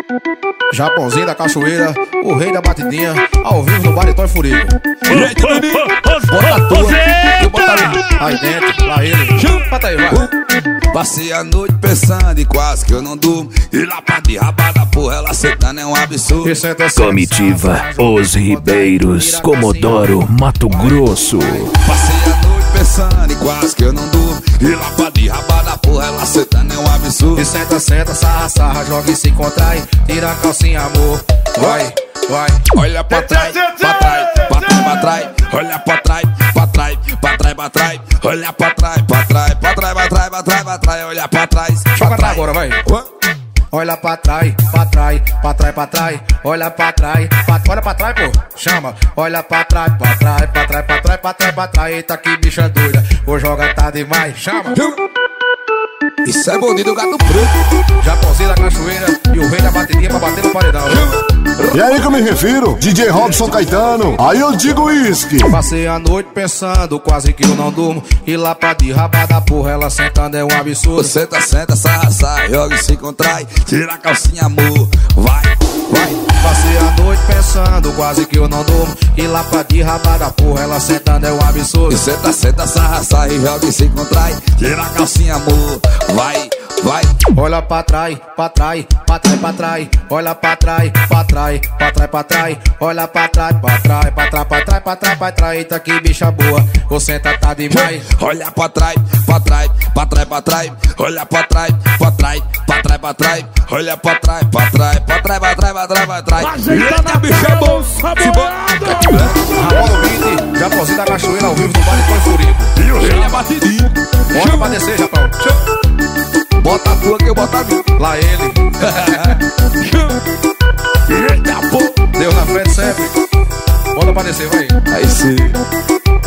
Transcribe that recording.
Japãozinho da cachoeira, o rei da batidinha, ao vivo no Baritão e Furico. Bota a tua, eu boto ali, aí dentro, lá ele. Bota aí, vai. Passei a noite pensando e quase que eu não durmo. E lá pra de rabada, porra, ela sentando é um absurdo. Comitiva Os Ribeiros, Comodoro, Mato Grosso. Passei a noite pensando e quase que eu não durmo. E lá pra de rabada, porra, ela sentando é um absurdo. E senta, senta, sarra, sarra, joga e se contrai. Tira a calcinha, amor, vai, vai. Olha pra trás, pra trás, pra trás, pra trás. Olha pra trás, pra trás, pra trás, pra trás. Olha pra trás, pra trás, pra trás, pra trás, pra trás, pra trás. Olha pra trás, joga pra agora, vai. Olha pra trás, pra trás, pra trás, pra trás. Olha pra trás, olha pra trás, pô, chama. Olha pra trás, pra trás, pra trás, pra trás, pra trás, pra trás. Eita que bicha doida, vou jogar tá demais, chama. Isso é bonito do gato preto. Japãozinho da cachoeira e o rei da batidinha pra bater no paredão. E aí que eu me refiro, DJ Robson Caetano. Aí eu digo uísque. Passei a noite pensando, quase que eu não durmo. E lá pra de rabada, porra, ela sentando é um absurdo. Senta, senta, sarra, sarra, joga e se contrai. Tira a calcinha, amor, vai, vai. Passei a noite pensando, quase que eu não durmo. E lá pra de rabada, porra, ela sentando é um absurdo. Senta, senta, sarra, sarra, joga e se contrai. Tira a calcinha, amor, vai, vai. Olha pra trás, pra trás, pra trás, pra trás. Olha pra trás, pra trás, pra trás, pra trás. Olha pra trás, pra trás, pra trás, pra trás, pra trás, pra trás. Eita que bicha boa, você tá demais. Olha pra trás, pra trás, pra trás, pra trás. Olha pra trás, pra trás, pra trás, pra trás. Olha pra trás, pra trás, pra trás, pra trás, pra trás, pra trás. Eita, bicho é bom, saboado. Ramon no beat, Japãozinho da cachoeira ao vivo no Baritão e Furico. E o rei é batidinho. Bota pra descer, Japão. Bota a tua que eu boto a minha. Lá ele. Eita, pô. Deus na frente sempre. Bota pra descer, vai. Aí sim.